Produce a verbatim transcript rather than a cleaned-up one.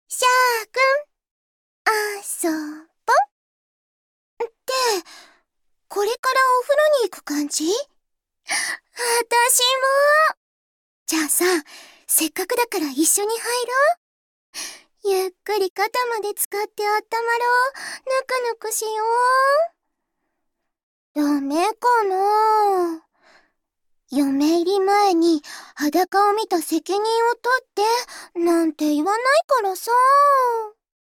しゃーくん、遊ぼって、これからお風呂に行く感じ？私も。じゃあさ、せっかくだから一緒に入ろう。ゆっくり肩まで使ってあったまろう。ぬくぬくしよう。ダメかな？嫁入り前に裸を見た責任を取って、なんて言わないからさ。